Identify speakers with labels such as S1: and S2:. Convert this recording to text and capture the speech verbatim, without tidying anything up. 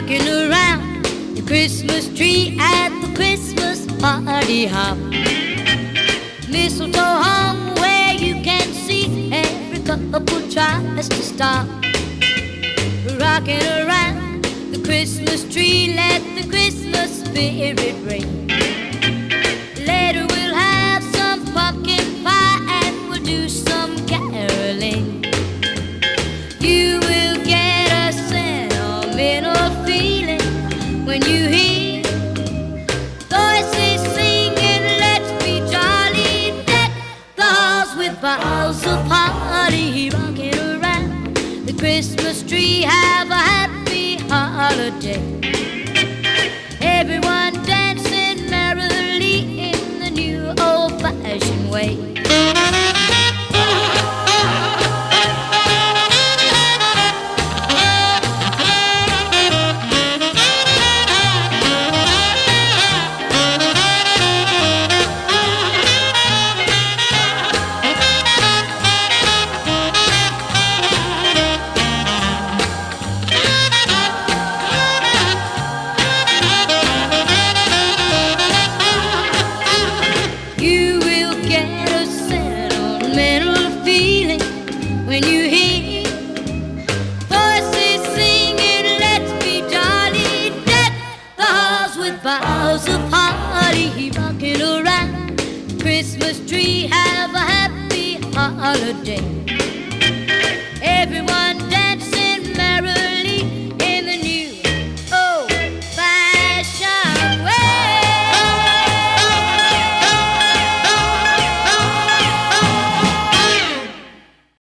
S1: rocking around the Christmas tree at the Christmas party hop. Mistletoe hung where you can see every couple tries to stop. Rocking around the Christmas tree, let the Christmas spirit ring. Later we'll have some pumpkin pie and we'll do some caroling. You will get a sentimental feeling when you hear voices singing, let's be jolly, deck the halls with boughs of holly. Rocking around the Christmas tree, have a happy holiday. Everyone dancing merrily in the new old-fashioned way. When you hear voices singing, let's be jolly, deck the halls with boughs of holly. Rocking around the Christmas tree, have a happy holiday.